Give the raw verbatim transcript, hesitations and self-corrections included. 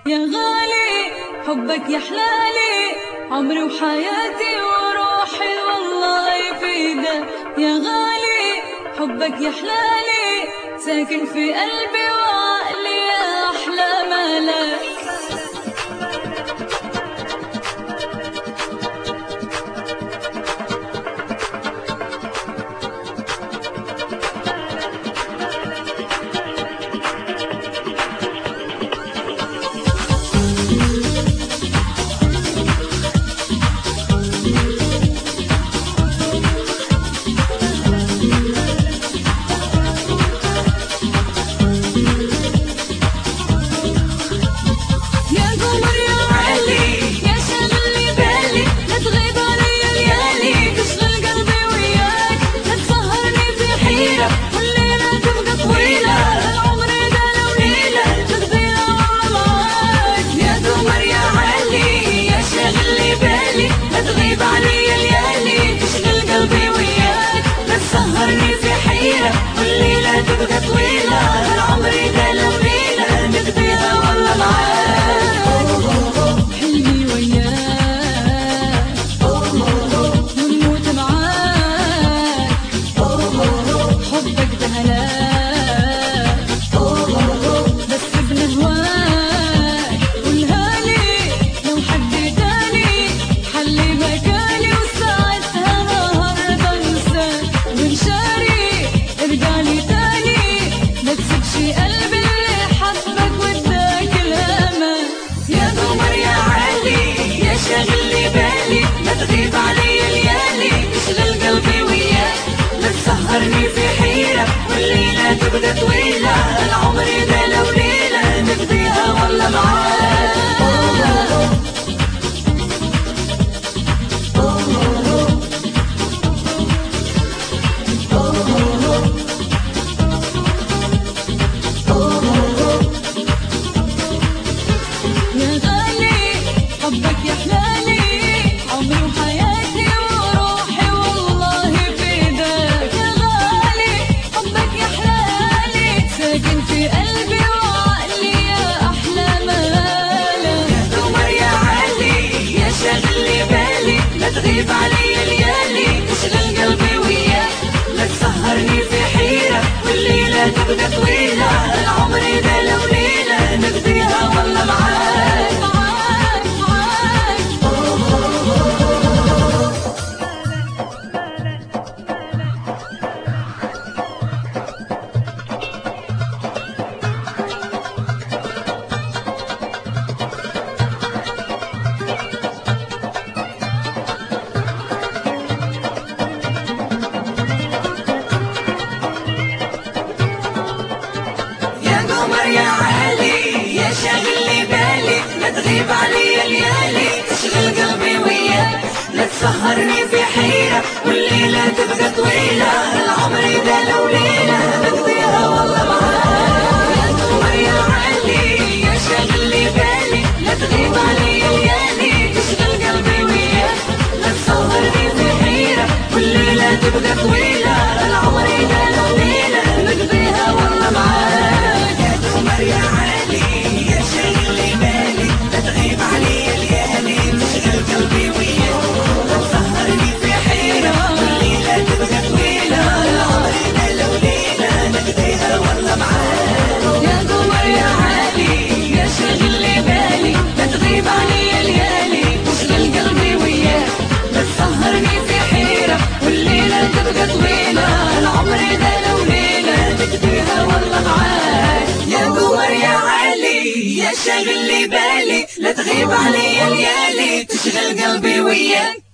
يا غالي حبك يا حلالي، عمري وحياتي وروحي والله يفيدك. يا غالي حبك يا حلالي، ساكن في قلبي وعقلي يا أحلى ملاك. تبقى طويلة العمر ده لو ليلة نقضيها والله معاك. حلمي وياك ونموت معاك، حبك ده هلاك بس بنهواك. قولهالي لو حد تاني حلي مكاني، وساعتها نهار بنساك ونشاري ارجعلي تاني. ما تسيبش قلبي اللي حبك واداك الامان. يا قمر يا عالي يا شاغل لي بالي، ما تغيب علي الليالي تشغل قلبي وياك. لا تسهرني في حيرة والليلة تبقى طويلة، العمر ده لو ليلة نقضيها والله معاك. حبك يا حلالي، عمري وحياتي وروحي والله فداك. يا غالي حبك يا حلالي، ساكن في قلبي وعقلي يا أحلى مالك. يا قمر يا عالي يا شاغل لي بالي، لا تغيب علي الليالي تشغل قلبي وياك. لا تسهرني في حيرة والليلة تبقى طويلة، العمر ده لو ليلة نقضيها والله معاك. يا عالي يا شاغل لي بالي، لا تغيب علي الليالي تشغل قلبي وياك. لا تسهرني في حيرة والليلة تبقى طويلة، العمر ده لو ليلة نقضيها والله معاك. يا قمر يا عالي يا شاغل لي بالي، لا تغيب علي الليالي تشغل قلبي وياك. لا تسهرني في حيرة والليلة تبقى طويلة، العمر ده لو ليلة نقضيها والله معاك. يا عالي يا شاغل لي بالي، لا تغيب علي الليالي تشغل قلبي وياك. لا تسهرني في حيرة والليلة تبقى طويلة، العمر ده لو ليلة نقضيها والله معاك. يا قمر يا عالي يا شاغل لي بالي، لا تغيب علي الليالي تشغل قلبي وياك. لا تسهرني في حيرة والليلة تبقى طويلة، العمر ده لو ليلة نقضيها والله معاك. يا قمر يا عالي يا شاغل لي بالي، لا تغيب علي الليالي تشغل قلبي وياك.